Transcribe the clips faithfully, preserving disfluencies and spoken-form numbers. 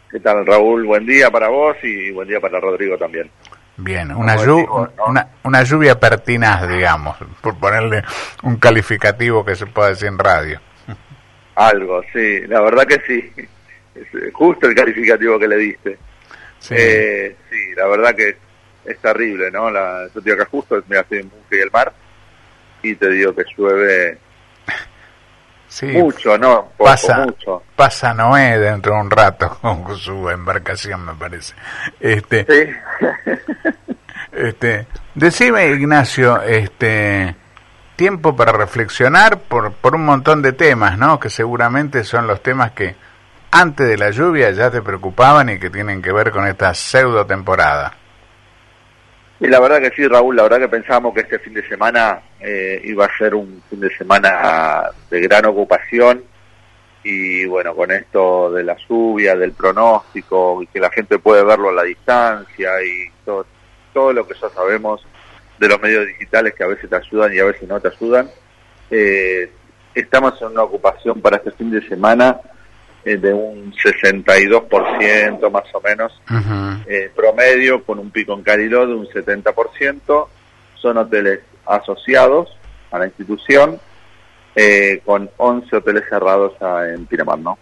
¿Qué tal, Raúl? Buen día para vos y buen día para Rodrigo también. Bien, una, llu ¿no? una, una lluvia pertinaz, digamos, por ponerle un calificativo que se pueda decir en radio. Algo, sí, la verdad que sí. Es justo el calificativo que le diste. Sí, eh, sí la verdad que es, es terrible, ¿no? La, yo estoy acá justo, me hace en Bunge y el mar, y te digo que llueve sí, mucho, ¿no? Poco, pasa, mucho. Pasa Noé dentro de un rato con su embarcación, me parece. Este, sí. este, decime, Ignacio, este, tiempo para reflexionar por, por un montón de temas, ¿no? Que seguramente son los temas que antes de la lluvia ya te preocupaban y que tienen que ver con esta pseudo temporada. Y la verdad que sí, Raúl, la verdad que pensábamos que este fin de semana eh, iba a ser un fin de semana de gran ocupación y bueno, con esto de la lluvia, del pronóstico, y que la gente puede verlo a la distancia y todo, todo lo que ya sabemos de los medios digitales que a veces te ayudan y a veces no te ayudan, eh, estamos en una ocupación para este fin de semana de un sesenta y dos por ciento más o menos, uh-huh. eh, promedio, con un pico en Cariló de un setenta por ciento. Son hoteles asociados a la institución, eh, con once hoteles cerrados a, en Pinamar, ¿no?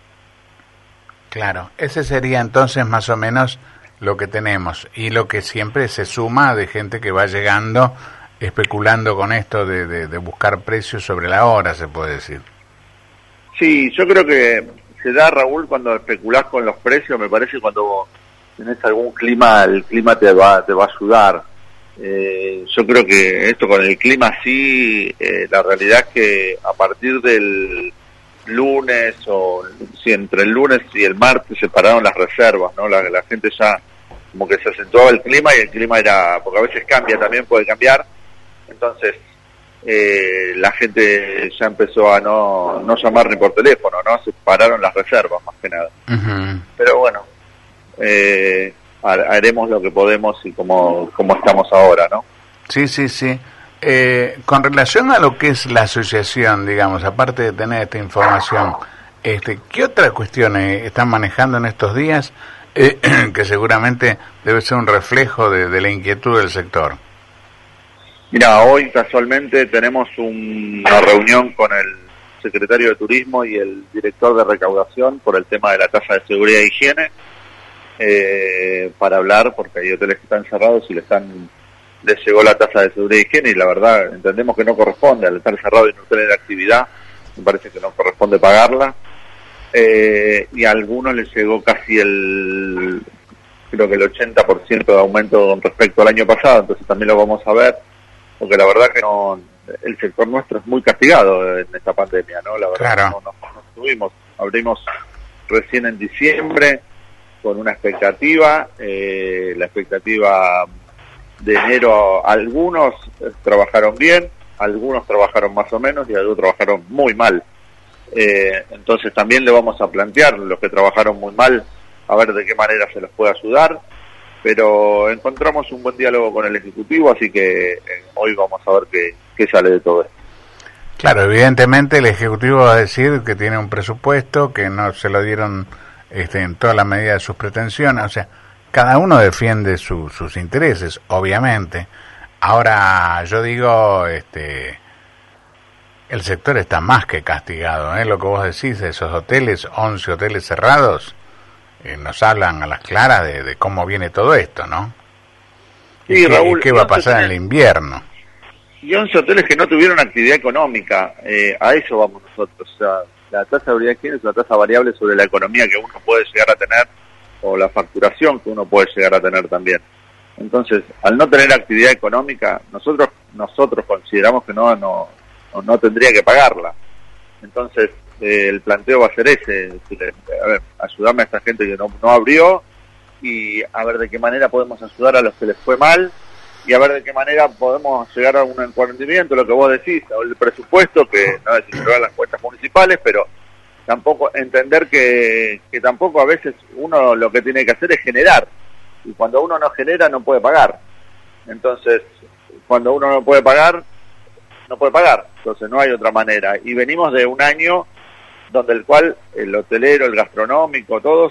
Claro, ese sería entonces más o menos lo que tenemos, y lo que siempre se suma de gente que va llegando especulando con esto de, de, de buscar precios sobre la hora, se puede decir. Sí, yo creo que se da, Raúl, cuando especulás con los precios, me parece cuando tenés algún clima, el clima te va, te va a ayudar. Eh, yo creo que esto con el clima sí, eh, la realidad es que a partir del lunes, o sí, entre el lunes y el martes se pararon las reservas, ¿no? La, la gente ya como que se acentuaba el clima y el clima era, porque a veces cambia también, puede cambiar, entonces Eh, la gente ya empezó a no, no llamar ni por teléfono, ¿no? Se pararon las reservas, más que nada. Uh-huh. Pero bueno, eh, haremos lo que podemos y como, como estamos ahora, ¿no? Sí, sí, sí. Eh, con relación a lo que es la asociación, digamos, aparte de tener esta información, este, ¿qué otras cuestiones están manejando en estos días eh, que seguramente debe ser un reflejo de, de la inquietud del sector? Mira, hoy casualmente tenemos un, una reunión con el secretario de Turismo y el director de Recaudación por el tema de la tasa de seguridad e higiene, eh, para hablar, porque hay hoteles que están cerrados y le están les llegó la tasa de seguridad e higiene y la verdad entendemos que no corresponde, al estar cerrado y no tener actividad, me parece que no corresponde pagarla, eh, y a algunos les llegó casi el, creo que el ochenta por ciento de aumento con respecto al año pasado, entonces también lo vamos a ver, porque la verdad que no, el sector nuestro es muy castigado en esta pandemia, ¿no? La verdad claro. que no, no, no estuvimos, abrimos recién en diciembre con una expectativa, eh, la expectativa de enero, algunos trabajaron bien, algunos trabajaron más o menos y algunos trabajaron muy mal. Eh, entonces también le vamos a plantear los que trabajaron muy mal, a ver de qué manera se los puede ayudar. Pero encontramos un buen diálogo con el Ejecutivo, así que eh, hoy vamos a ver qué, qué sale de todo esto. Claro, evidentemente el Ejecutivo va a decir que tiene un presupuesto, que no se lo dieron este, en toda la medida de sus pretensiones, o sea, cada uno defiende su, sus intereses, obviamente. Ahora, yo digo, este, el sector está más que castigado, ¿eh? Lo que vos decís, esos hoteles, once hoteles cerrados, Eh, nos hablan a las claras de, de cómo viene todo esto, ¿no? Sí, ¿Y qué, Raúl, y qué va a pasar en el invierno? Y once hoteles que no tuvieron actividad económica, eh, a eso vamos nosotros. O sea, la tasa de seguridad es una tasa variable sobre la economía que uno puede llegar a tener, o la facturación que uno puede llegar a tener también. Entonces, al no tener actividad económica, nosotros nosotros consideramos que no no no, no tendría que pagarla. Entonces, Eh, el planteo va a ser ese, decirle, a ver, ayudarme a esta gente que no, no abrió y a ver de qué manera podemos ayudar a los que les fue mal y a ver de qué manera podemos llegar a un encuadramiento, lo que vos decís, el presupuesto, que no es si se las cuentas municipales, pero tampoco entender que, que tampoco a veces uno lo que tiene que hacer es generar, y cuando uno no genera no puede pagar. Entonces, cuando uno no puede pagar, no puede pagar, entonces no hay otra manera, y venimos de un año donde el cual el hotelero, el gastronómico, todos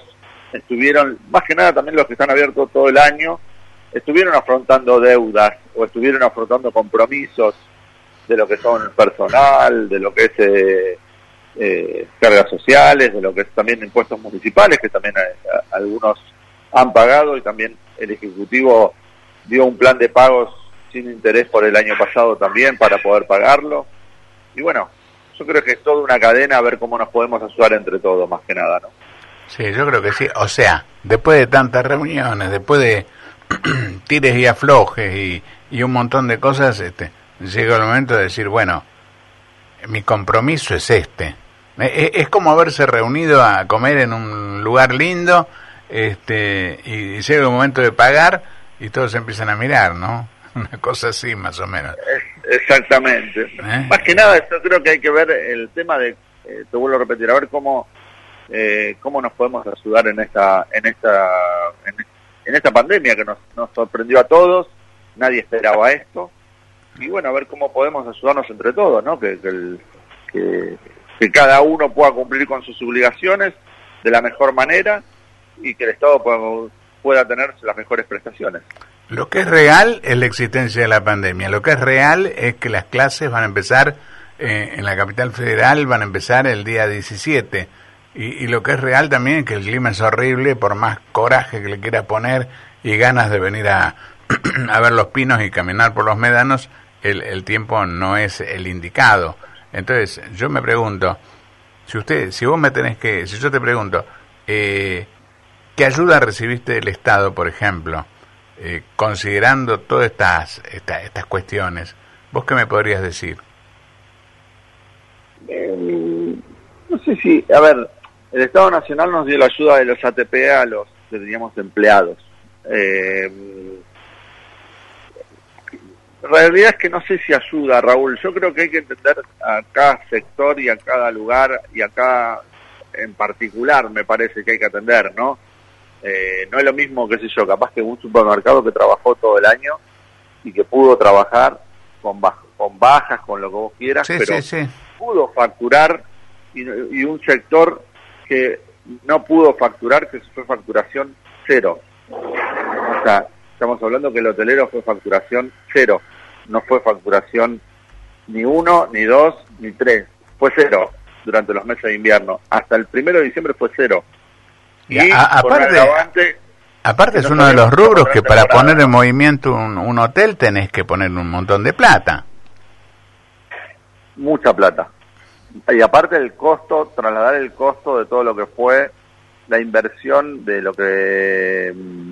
estuvieron, más que nada también los que están abiertos todo el año, estuvieron afrontando deudas o estuvieron afrontando compromisos de lo que son personal, de lo que es eh, eh, cargas sociales, de lo que es también impuestos municipales, que también eh, algunos han pagado, y también el Ejecutivo dio un plan de pagos sin interés por el año pasado también para poder pagarlo. Y bueno, yo creo que es toda una cadena a ver cómo nos podemos ayudar entre todos, más que nada, ¿no? Sí, yo creo que sí. O sea, después de tantas reuniones, después de tires y aflojes y, y un montón de cosas, este, llega el momento de decir, bueno, mi compromiso es este. Es, es como haberse reunido a comer en un lugar lindo, este, y llega el momento de pagar y todos empiezan a mirar, ¿no? Una cosa así, más o menos. Exactamente. ¿Eh? Más que nada, yo creo que hay que ver el tema de, eh, te vuelvo a repetir, a ver cómo eh, cómo nos podemos ayudar en esta en esta en, en esta pandemia que nos, nos sorprendió a todos, nadie esperaba esto, y bueno, a ver cómo podemos ayudarnos entre todos, ¿no? Que, que, el, que, que cada uno pueda cumplir con sus obligaciones de la mejor manera y que el Estado pueda, pueda tener las mejores prestaciones. Lo que es real es la existencia de la pandemia. Lo que es real es que las clases van a empezar eh, en la capital federal, van a empezar el día diecisiete. Y, y lo que es real también es que el clima es horrible, por más coraje que le quiera poner y ganas de venir a, a ver los pinos y caminar por los médanos, el, el tiempo no es el indicado. Entonces, yo me pregunto, si usted, si vos me tenés que, si yo te pregunto, eh, ¿qué ayuda recibiste del Estado, por ejemplo? Eh, considerando todas estas, esta, estas cuestiones, ¿vos qué me podrías decir? Eh, no sé si, a ver, el Estado Nacional nos dio la ayuda de los A T P a los que teníamos empleados. Eh, la realidad es que no sé si ayuda, Raúl. Yo creo que hay que entender a cada sector y a cada lugar y a cada en particular, me parece que hay que atender, ¿no? Eh, no es lo mismo, qué sé yo, capaz que un supermercado que trabajó todo el año y que pudo trabajar con, baj con bajas, con lo que vos quieras, sí, pero sí, sí. pudo facturar, y, y un sector que no pudo facturar, que fue facturación cero. O sea, estamos hablando que el hotelero fue facturación cero, no fue facturación ni uno, ni dos, ni tres, fue cero durante los meses de invierno. Hasta el primero de diciembre fue cero. Y a, aparte, aparte es uno de los rubros que para poner en movimiento un, un hotel tenés que poner un montón de plata. Mucha plata. Y aparte el costo, trasladar el costo de todo lo que fue la inversión de lo que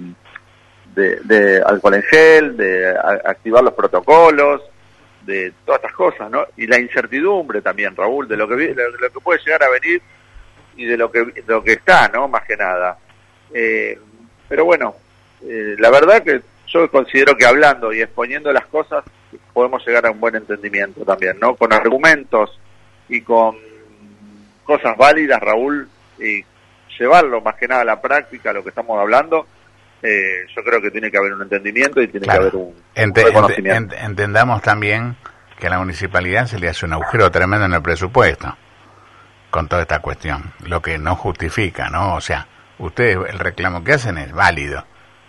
de, de alcohol en gel, de a, activar los protocolos, de todas estas cosas, ¿no? Y la incertidumbre también, Raúl, de lo que de lo que puede llegar a venir y de lo que de lo que está, ¿no? Más que nada. Eh, pero bueno, eh, la verdad que yo considero que hablando y exponiendo las cosas podemos llegar a un buen entendimiento también, ¿no? Con argumentos y con cosas válidas, Raúl, y llevarlo más que nada a la práctica, lo que estamos hablando, eh, yo creo que tiene que haber un entendimiento y tiene claro. que haber un, Ent un reconocimiento. Ent entendamos también que a la municipalidad se le hace un agujero tremendo en el presupuesto con toda esta cuestión, lo que no justifica, ¿no? O sea, ustedes el reclamo que hacen es válido.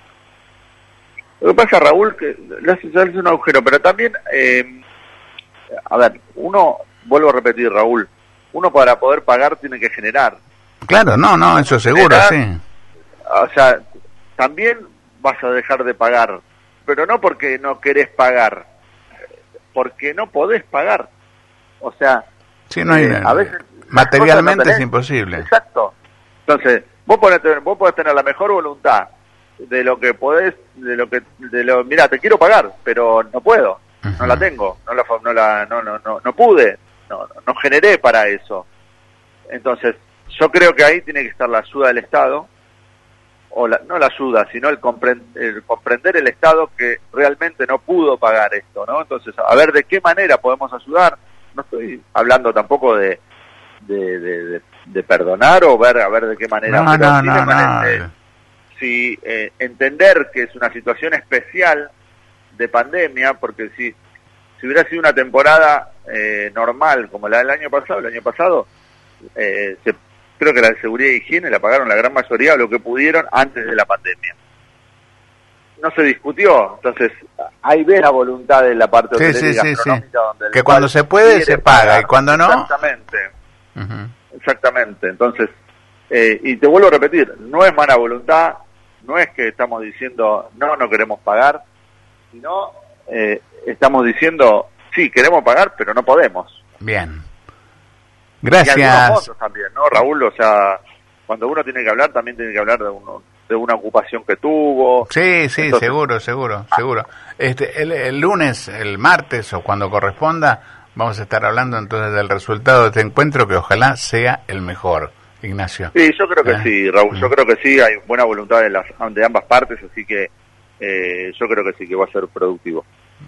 Lo que pasa, Raúl, que le hace, le hace un agujero, pero también, eh, a ver, uno, vuelvo a repetir, Raúl, uno para poder pagar tiene que generar. Claro, no, no, eso seguro, generar, sí. O sea, también vas a dejar de pagar, pero no porque no querés pagar, porque no podés pagar. O sea, sí, no hay, eh, a veces materialmente no es imposible. Exacto. Entonces, vos podés, tener, vos podés tener la mejor voluntad de lo que podés, de lo que, de lo, mira, te quiero pagar, pero no puedo, uh-huh. no la tengo, no la, no la, no, no, no, no pude, no, no generé para eso. Entonces, yo creo que ahí tiene que estar la ayuda del Estado, o la, no la ayuda, sino el, comprend, el comprender el Estado que realmente no pudo pagar esto, ¿no? Entonces, a ver de qué manera podemos ayudar. No estoy hablando tampoco de de, de, de, de perdonar o ver a ver de qué manera, no, pero no, sí no, me parece, no. si eh, entender que es una situación especial de pandemia, porque si si hubiera sido una temporada eh, normal como la del año pasado, el año pasado eh, se, creo que la de seguridad y higiene la pagaron la gran mayoría lo que pudieron antes de la pandemia. No se discutió, entonces ahí ves la voluntad de la parte sí, hotelera y sí, sí, gastronómica, sí. donde que cuando se puede se paga pagar. y cuando no... Exactamente, uh-huh. exactamente. Entonces, eh, y te vuelvo a repetir, no es mala voluntad, no es que estamos diciendo no, no queremos pagar, sino eh, estamos diciendo sí, queremos pagar, pero no podemos. Bien. Gracias. Y algunos montos también, ¿no, Raúl? O sea, cuando uno tiene que hablar, también tiene que hablar de uno de una ocupación que tuvo. Sí, sí, Entonces, seguro, seguro, ah. seguro. Este, el, el lunes, el martes o cuando corresponda, vamos a estar hablando entonces del resultado de este encuentro, que ojalá sea el mejor, Ignacio. Sí, yo creo que ¿Eh? sí, Raúl, yo Mm. creo que sí, hay buena voluntad de, las, de ambas partes, así que eh, yo creo que sí, que va a ser productivo.